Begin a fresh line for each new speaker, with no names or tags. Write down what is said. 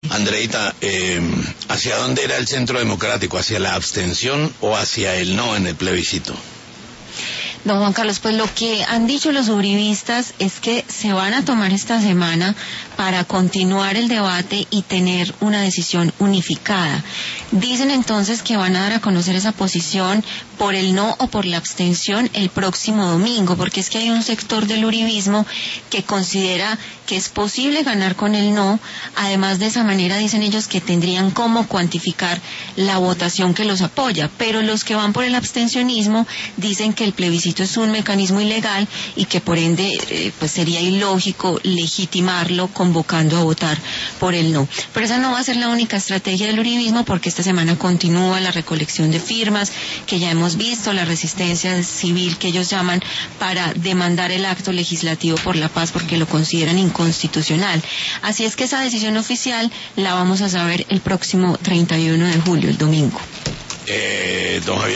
Andreita, ¿hacia dónde era el Centro Democrático? ¿Hacia la abstención o hacia el no en el plebiscito?
Don Juan Carlos, pues lo que han dicho los uribistas es que se van a tomar esta semana para continuar el debate y tener una decisión unificada. Dicen entonces que van a dar a conocer esa posición por el no o por la abstención el próximo domingo, porque es que hay un sector del uribismo que considera que es posible ganar con el no. Además, de esa manera dicen ellos que tendrían cómo cuantificar la votación que los apoya, pero los que van por el abstencionismo dicen que el plebiscito es un mecanismo ilegal y que por ende pues sería ilógico legitimarlo convocando a votar por el no. Pero esa no va a ser la única estrategia del uribismo, porque esta semana continúa la recolección de firmas que ya hemos visto, la resistencia civil que ellos llaman para demandar el acto legislativo por la paz porque lo consideran inconstitucional. Así es que esa decisión oficial la vamos a saber el próximo 31 de julio, el domingo.
Don Javier.